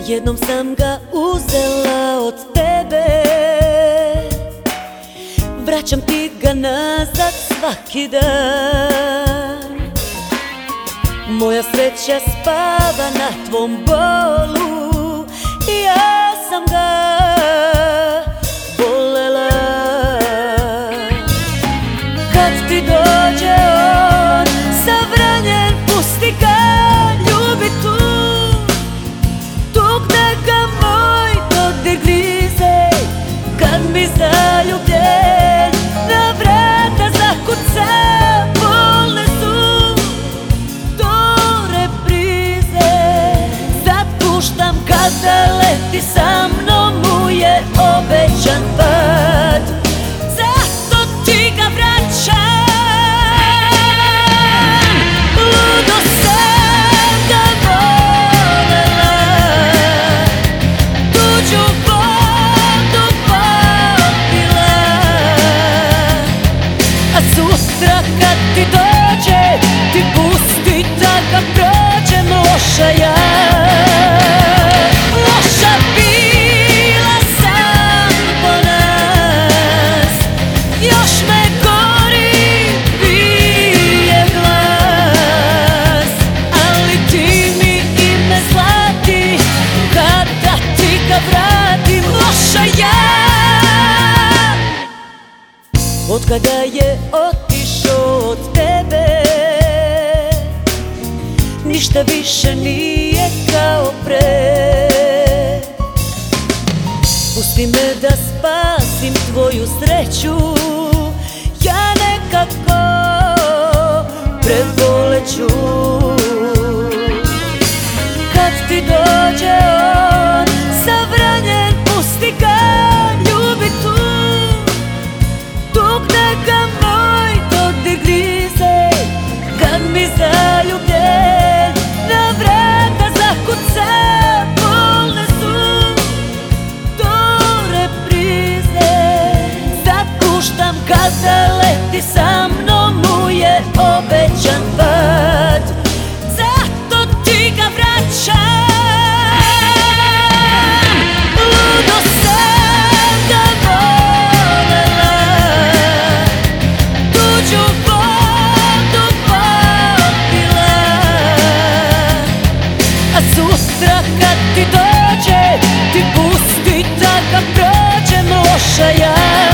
Jednom sam ga uzela od tebe, vraćam ti ga nazad svaki dan. Moja sreća spava na tvom bolu i ja sam ga volela. Kad ti dođe on savranjen, pusti ga, ljubi tu. Tukne ga moj dodir grize, kad mi zaljubljen na vrata zakuca. Bolne su to reprize, sad puštam kada leti, sa mnom mu je obećan pad. Zato ti ga vraćam, ludo sam ga volela, tuđu vodu popila. A sutra kad ti dođe, ti pusti da ga prođem loša ja. Loša bila sam po nas, još me gori bije glas. Ali ti mi ime zlati, kada ti ga vratim, loša ja. Od kada je otišao od tebe, ništa više nije kao pre. Pusti me da spasim tvoju sreću, ja nekako preboleću. Kad ti dođe on savranjen, pusti ga, ljubi tu. Tukne ga moj dodir grize, kad mi zaljubljen na vrata zakuca. Bolne su to reprize, sad puštam kada leti, sa mnom mu je obećan pad. Zato ti ga vraćam, ludo sam ga volela, tuđu vodu popila. A sutra kad ti dođe, ti pusti da ga prođem loša ja.